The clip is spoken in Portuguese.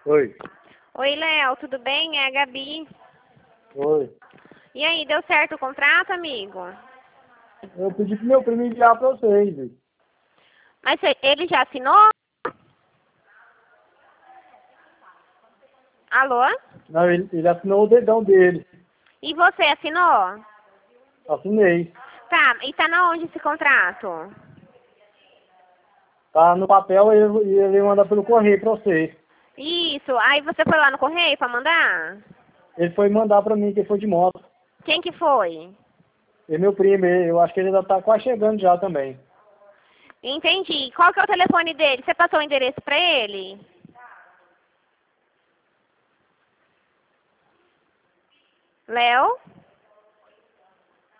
Oi. Oi, Léo, tudo bem? É a Gabi. Oi. E aí, deu certo o contrato, amigo? Eu pedi pro meu primo enviar pra vocês, velho. Mas ele já assinou? Alô? Não, ele assinou o dedão dele. E você assinou? Assinei. Tá, e tá na onde esse contrato? Tá no papel e ele manda pelo correio pra você. Isso, aí você foi lá no correio pra mandar? Ele foi mandar pra mim, que ele foi de moto. Quem que foi? E meu primo, eu acho que ele já tá quase chegando já também. Entendi. Qual que é o telefone dele? Você passou o endereço pra ele? Léo?